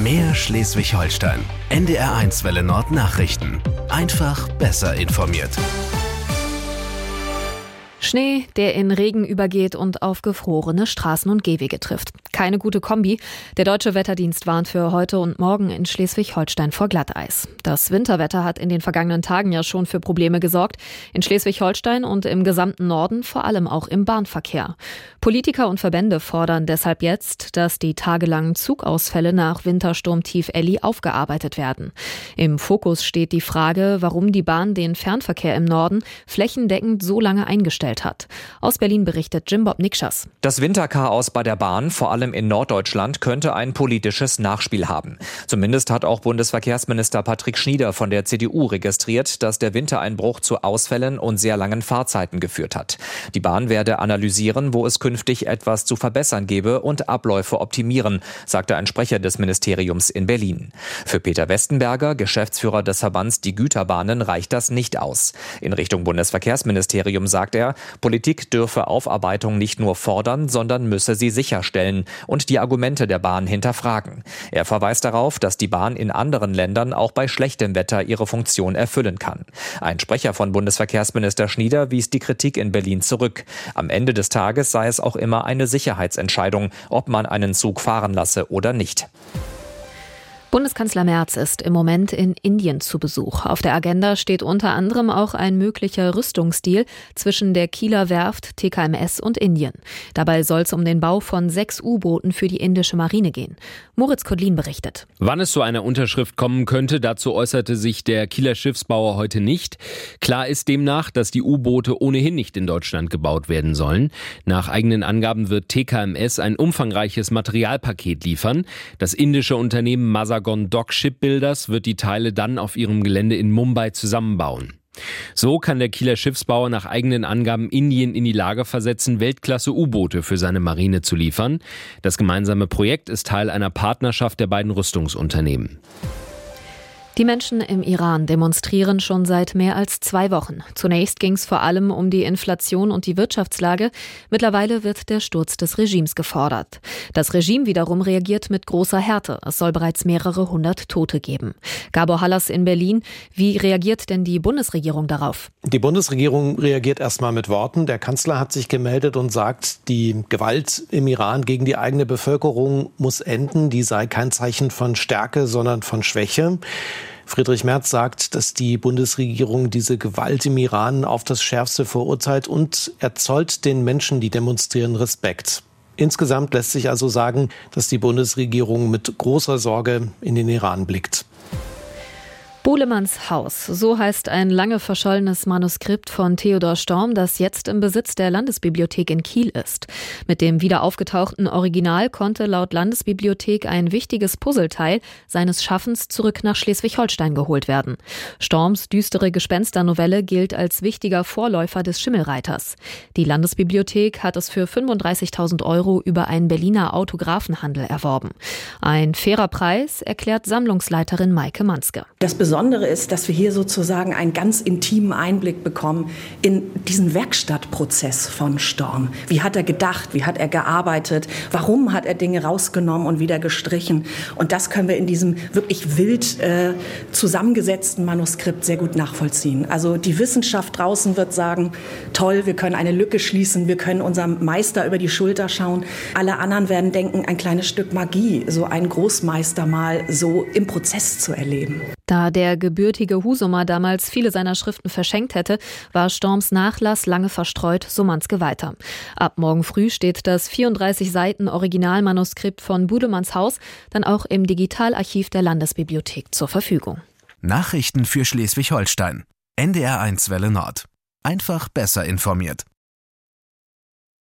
Mehr Schleswig-Holstein. NDR1 Welle Nord Nachrichten. Einfach besser informiert. Schnee, der in Regen übergeht und auf gefrorene Straßen und Gehwege trifft. Keine gute Kombi. Der Deutsche Wetterdienst warnt für heute und morgen in Schleswig-Holstein vor Glatteis. Das Winterwetter hat in den vergangenen Tagen ja schon für Probleme gesorgt. In Schleswig-Holstein und im gesamten Norden, vor allem auch im Bahnverkehr. Politiker und Verbände fordern deshalb jetzt, dass die tagelangen Zugausfälle nach Wintersturmtief Elli aufgearbeitet werden. Im Fokus steht die Frage, warum die Bahn den Fernverkehr im Norden flächendeckend so lange eingestellt hat. Aus Berlin berichtet Jim-Bob Nikschas. Das Winterchaos bei der Bahn, vor allem in Norddeutschland, könnte ein politisches Nachspiel haben. Zumindest hat auch Bundesverkehrsminister Patrick Schnieder von der CDU registriert, dass der Wintereinbruch zu Ausfällen und sehr langen Fahrzeiten geführt hat. Die Bahn werde analysieren, wo es künftig etwas zu verbessern gebe und Abläufe optimieren, sagte ein Sprecher des Ministeriums in Berlin. Für Peter Westenberger, Geschäftsführer des Verbands Die Güterbahnen, reicht das nicht aus. In Richtung Bundesverkehrsministerium sagt er, Politik dürfe Aufarbeitung nicht nur fordern, sondern müsse sie sicherstellen und die Argumente der Bahn hinterfragen. Er verweist darauf, dass die Bahn in anderen Ländern auch bei schlechtem Wetter ihre Funktion erfüllen kann. Ein Sprecher von Bundesverkehrsminister Schnieder wies die Kritik in Berlin zurück. Am Ende des Tages sei es auch immer eine Sicherheitsentscheidung, ob man einen Zug fahren lasse oder nicht. Bundeskanzler Merz ist im Moment in Indien zu Besuch. Auf der Agenda steht unter anderem auch ein möglicher Rüstungsdeal zwischen der Kieler Werft, TKMS und Indien. Dabei soll es um den Bau von 6 U-Booten für die indische Marine gehen. Moritz Kodlin berichtet. Wann es zu einer Unterschrift kommen könnte, dazu äußerte sich der Kieler Schiffsbauer heute nicht. Klar ist demnach, dass die U-Boote ohnehin nicht in Deutschland gebaut werden sollen. Nach eigenen Angaben wird TKMS ein umfangreiches Materialpaket liefern. Das indische Unternehmen Mazagon Dock Shipbuilders wird die Teile dann auf ihrem Gelände in Mumbai zusammenbauen. So kann der Kieler Schiffsbauer nach eigenen Angaben Indien in die Lage versetzen, Weltklasse-U-Boote für seine Marine zu liefern. Das gemeinsame Projekt ist Teil einer Partnerschaft der beiden Rüstungsunternehmen. Die Menschen im Iran demonstrieren schon seit mehr als 2 Wochen. Zunächst ging es vor allem um die Inflation und die Wirtschaftslage. Mittlerweile wird der Sturz des Regimes gefordert. Das Regime wiederum reagiert mit großer Härte. Es soll bereits mehrere 100 Tote geben. Gabor Hallas in Berlin. Wie reagiert denn die Bundesregierung darauf? Die Bundesregierung reagiert erstmal mit Worten. Der Kanzler hat sich gemeldet und sagt, die Gewalt im Iran gegen die eigene Bevölkerung muss enden. Die sei kein Zeichen von Stärke, sondern von Schwäche. Friedrich Merz sagt, dass die Bundesregierung diese Gewalt im Iran auf das Schärfste verurteilt und er zollt den Menschen, die demonstrieren, Respekt. Insgesamt lässt sich also sagen, dass die Bundesregierung mit großer Sorge in den Iran blickt. Buhlemanns Haus, so heißt ein lange verschollenes Manuskript von Theodor Storm, das jetzt im Besitz der Landesbibliothek in Kiel ist. Mit dem wieder aufgetauchten Original konnte laut Landesbibliothek ein wichtiges Puzzleteil seines Schaffens zurück nach Schleswig-Holstein geholt werden. Storms düstere Gespensternovelle gilt als wichtiger Vorläufer des Schimmelreiters. Die Landesbibliothek hat es für 35.000 € über einen Berliner Autografenhandel erworben. Ein fairer Preis, erklärt Sammlungsleiterin Maike Manske. Das Besondere ist, dass wir hier sozusagen einen ganz intimen Einblick bekommen in diesen Werkstattprozess von Storm. Wie hat er gedacht? Wie hat er gearbeitet? Warum hat er Dinge rausgenommen und wieder gestrichen? Und das können wir in diesem wirklich wild zusammengesetzten Manuskript sehr gut nachvollziehen. Also die Wissenschaft draußen wird sagen, toll, wir können eine Lücke schließen, wir können unserem Meister über die Schulter schauen. Alle anderen werden denken, ein kleines Stück Magie, so einen Großmeister mal so im Prozess zu erleben. Da der gebürtige Husumer damals viele seiner Schriften verschenkt hätte, war Storms Nachlass lange verstreut, so Manske weiter. Ab morgen früh steht das 34 Seiten Originalmanuskript von Buhlemanns Haus dann auch im Digitalarchiv der Landesbibliothek zur Verfügung. Nachrichten für Schleswig-Holstein. NDR1 Welle Nord. Einfach besser informiert.